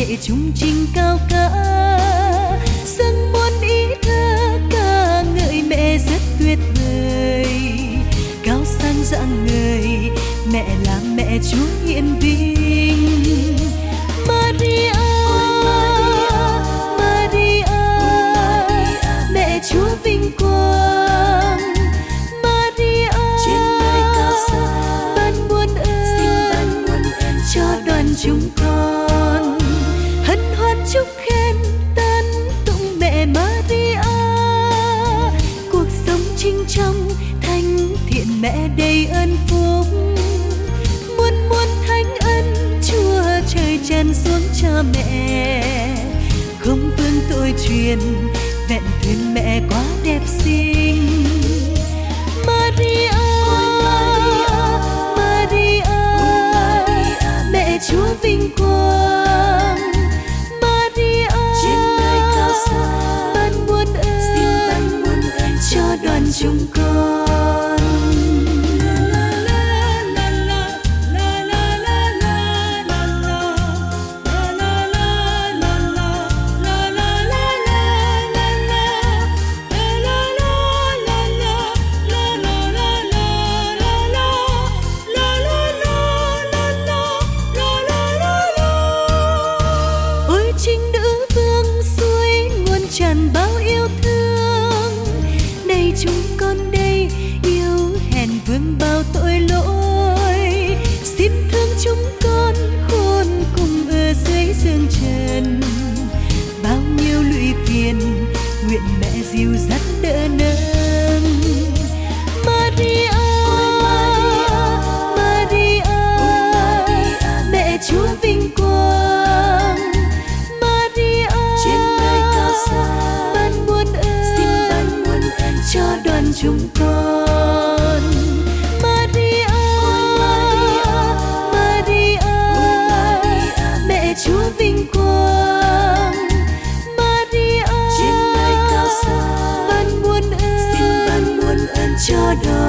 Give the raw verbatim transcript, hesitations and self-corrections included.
lệ trung trình cao cả, dâng muôn ý thơ ca ngợi mẹ rất tuyệt vời. Cao sang rạng ngời, mẹ là mẹ Chúa hiển vinh. Maria, Maria, mẹ Chúa vinh quang. Maria, trên nơi cao xa, ban muôn ơn cho đoàn chúng con. Hân hoan chúc khen tân tụng mẹ Maria, cuộc sống chính trong thanh thiện mẹ đầy ơn phúc. Muôn muôn thánh ân Chúa trời tràn xuống cho mẹ, không vương tội truyền vẹn thuyền mẹ quá đẹp xinh. Maria, Maria, mẹ Chúa vinh quang. Maria, trên nơi cao xa, ban muôn ơn cho đoàn chúng con. Trinh nữ vương suối nguồn tràn bao yêu thương, này chúng con đây yêu hèn vương bao tội lỗi. Xin thương chúng con khôn cùng ở dưới dương trần, bao nhiêu lụy phiền nguyện mẹ dìu dắt đỡ nâng. Maria, Maria, mẹ Chúa vinh quang. Ban muôn ơn cho đoàn chúng con. Maria, Maria, mẹ Chúa vinh quang. Maria, trên nơi cao xa, ban muôn ơn cho đoàn